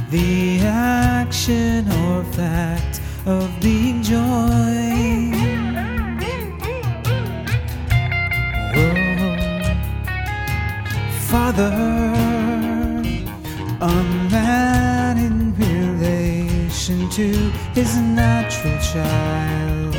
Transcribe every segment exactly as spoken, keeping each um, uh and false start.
the action or fact of being joined. Whoa. Father, a man in relation to his natural child.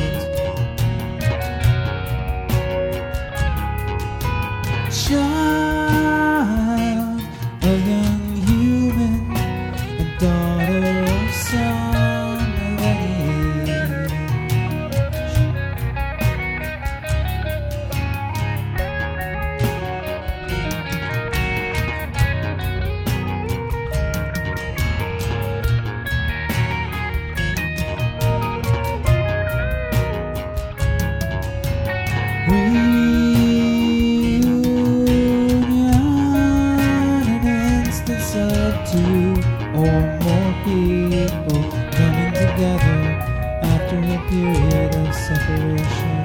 Child, a young human, a daughter or son of any age. Of two or more people coming together after a period of separation.